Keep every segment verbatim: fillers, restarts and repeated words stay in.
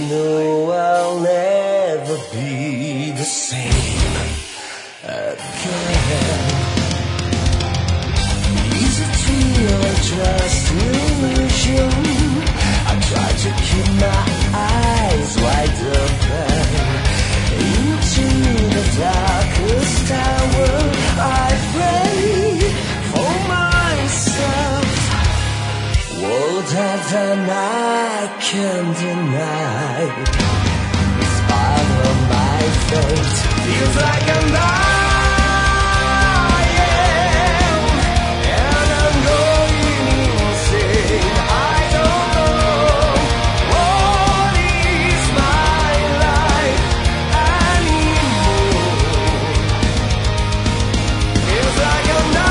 know I'll never be the same again. Is it real or just illusion? I try to keep my eyes wide open into the darkest hour. I pray for myself. What I've done I can't deny. In spite of my fate, feels like I'm dying, and I'm going insane. I don't know what is my life anymore. Feels like I'm dying.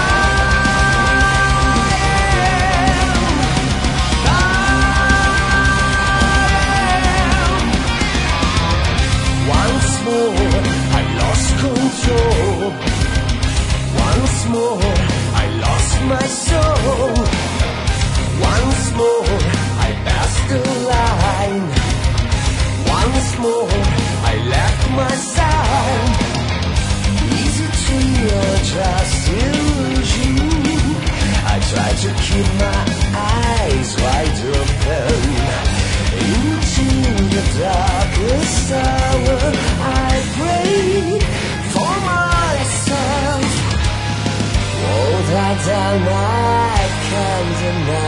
I lost control. Once more, I lost my soul. Once more, I passed the line. Once more, I left my side. Is it real or just illusion? I try to keep my eyes wide open into the darkest hour. I pray for myself. What I've done I can't deny.